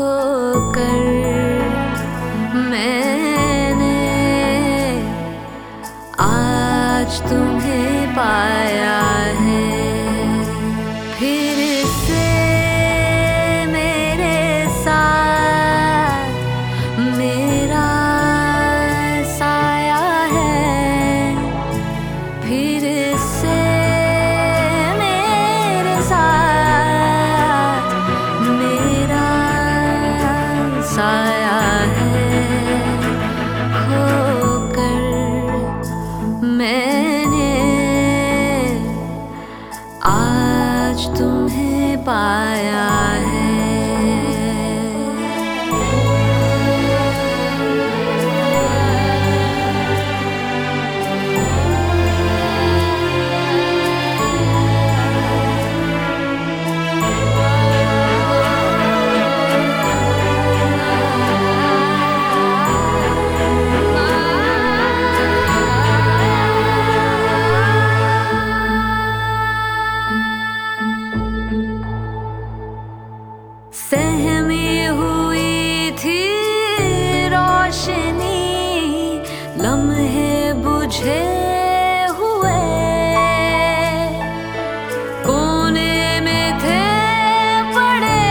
खोकर मैंने आज तुम्हें पाया है। फिर से मेरे साथ मेरा साया है। फिर से मेरे साथ मेरा साया है। खोकर मैंने आज तुम्हें पाया है। सहमी हुई थी रोशनी, लम्हे बुझे हुए कोने में थे पड़े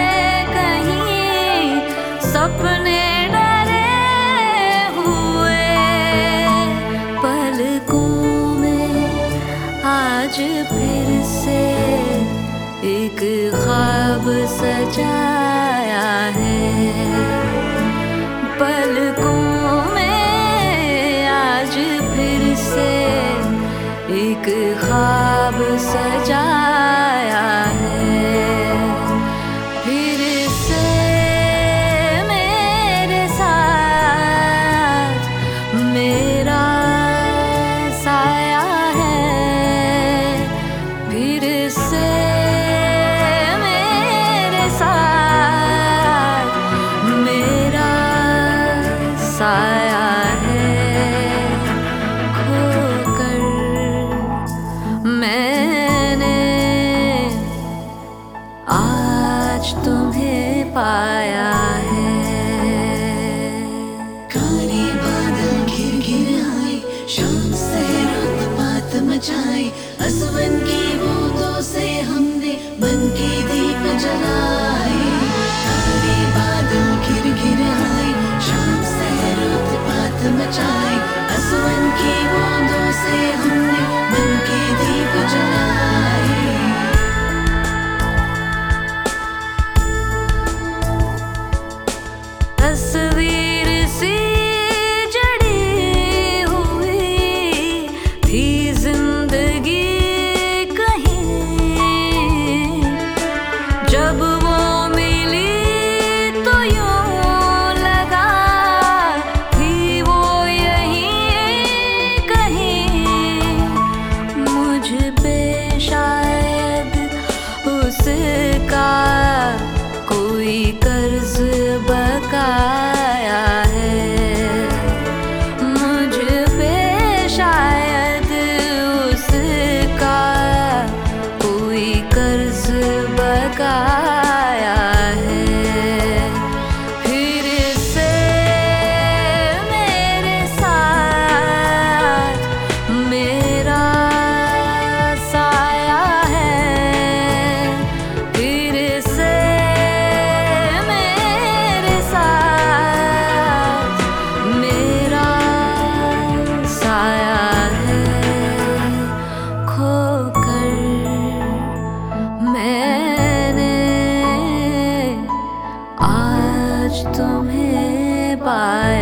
कहीं सपने डरे हुए। पलकों में आज फिर से एक ख्वाब सजाया है। पलकों में आज फिर से एक ख्वाब सजाया है। फिर से मेरे साथ मेरा साया है। फिर से साया है। खोकर मैंने आज तुम्हें पाया है। काले बादल घिर घिर आए, शाम से उत्पात मचाए। असवन की बूंदों से हमने मन के दीप जलाए। काले बादल घिर घिर आए, शाम से उत्पात मचाए। असवन की बूंदों से हमने मन के दीप जलाए। तस्वीर सी जड़ी हुई थी जिंदगी कहीं, जब वो मिली तो यूं लगा थी वो यहीं कहीं। मुझ पे शायद उसका कोई कर्ज बकाया है। मुझ पे शायद उसका कोई कर्ज बकाया है। फिर से मेरे साथ मेरा साया है। फिर से मेरे साथ मेरा साया है। खोकर मैंने आज तुम्हें पाया।